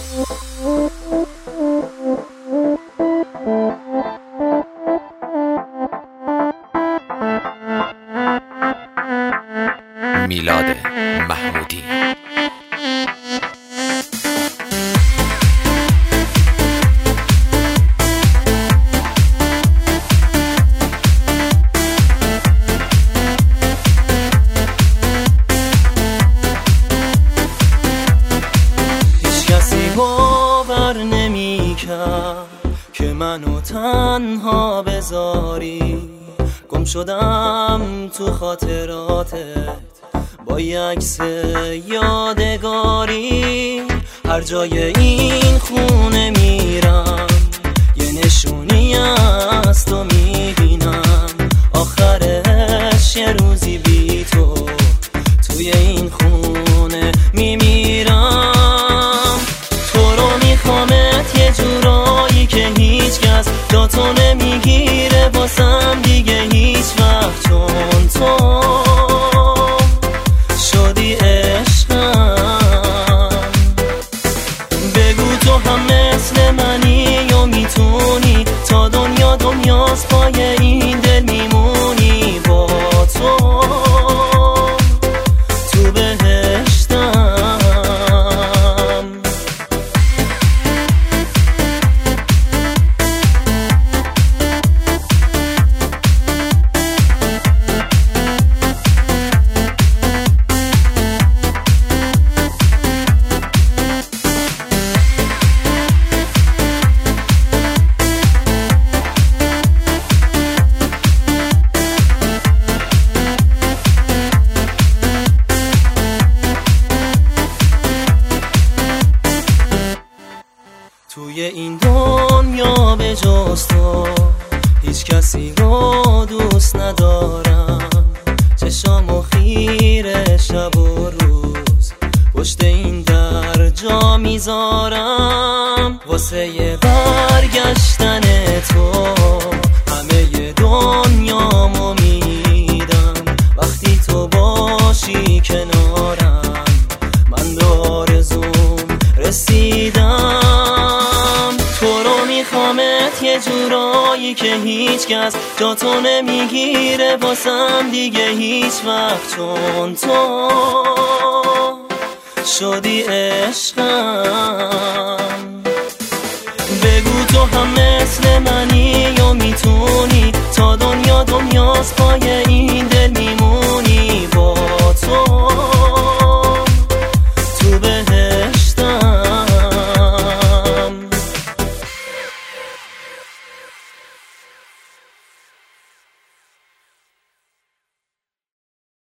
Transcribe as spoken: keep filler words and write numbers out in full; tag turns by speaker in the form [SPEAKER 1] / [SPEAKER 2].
[SPEAKER 1] میلاد محمودی.
[SPEAKER 2] هیچ کسی باور نمی کرد که منو تنها بذاری، گم شدم تو خاطراتت با یک عکس یادگاری. هر جای این خونه میرم یه نشونی از تو میبینم، آخرش یه روزی بی تو توی این خونه میمیرم. تو رو میخوامت یه جورایی که هیچ کس جا تو نمیگیره واسم دیگه هیچ وقت، چون تو شدی عشقم. بگو تو هم مثل منی و میتونی تا دنیا دنیاست پای این دل میمونی، با تو تو بهشتم. توی این دنیا به جز تو هیچ کسی رو دوست ندارم، چشامو خیره شب و روز پشت این در جا میذارم. واسه یه برگشتن تو همه دنیامو میدم، وقتی تو باشی کنارم من به آرزوم رسیدم. تو رو میخوامت یه جورایی که هیچ کس جا تو نمیگیره واسم دیگه هیچ وقت، چون تو شدی عشقم. بگو تو هم مثل منی و میتونی تا دنیا دنیاست پای این دل میمونی،